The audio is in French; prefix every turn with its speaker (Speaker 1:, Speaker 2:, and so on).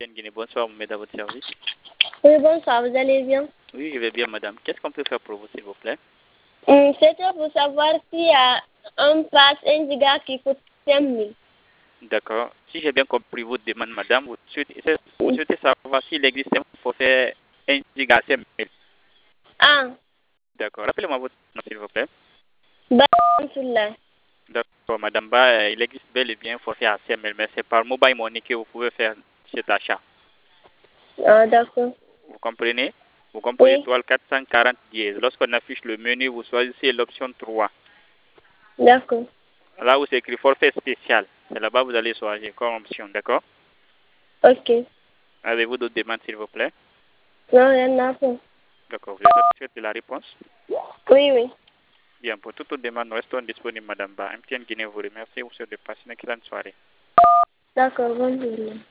Speaker 1: MTN Guinée. Bonsoir, vous m'aidez à votre service.
Speaker 2: Oui, bonsoir, vous allez bien?
Speaker 1: Oui, je vais bien, madame. Qu'est-ce qu'on peut faire pour vous, s'il vous plaît?
Speaker 2: C'était pour savoir s'il y a un pass 1 giga qui coûte 5 000.
Speaker 1: D'accord. Si j'ai bien compris votre demande, madame, vous souhaitez savoir s'il existe un forfait 1 giga à 5 000.
Speaker 2: Ah,
Speaker 1: D'accord. Rappelez-moi votre nom, s'il vous plaît.
Speaker 2: Alhamdulillah.
Speaker 1: D'accord, madame Ba, il existe bel et bien un forfait à 5 000, mais c'est par mobile money que vous pouvez faire cet achat.
Speaker 2: Ah, d'accord.
Speaker 1: Vous comprenez? Vous comprenez
Speaker 2: Oui,
Speaker 1: étoile 440 dièse. Lorsqu'on affiche le menu, vous choisissez l'option 3.
Speaker 2: d'accord.
Speaker 1: Là où c'est écrit forfait spécial. C'est là-bas que vous allez choisir comme option, d'accord?
Speaker 2: Ok.
Speaker 1: Avez-vous d'autres demandes, s'il vous plaît?
Speaker 2: Non, rien à faire.
Speaker 1: D'accord. Vous êtes satisfait de la réponse?
Speaker 2: Oui, oui.
Speaker 1: Bien, pour toute autre demande, nous restons disponibles, madame Ba. MTN Guinée vous remercie. Vous souhaite de passer une excellente soirée.
Speaker 2: D'accord, bonjour.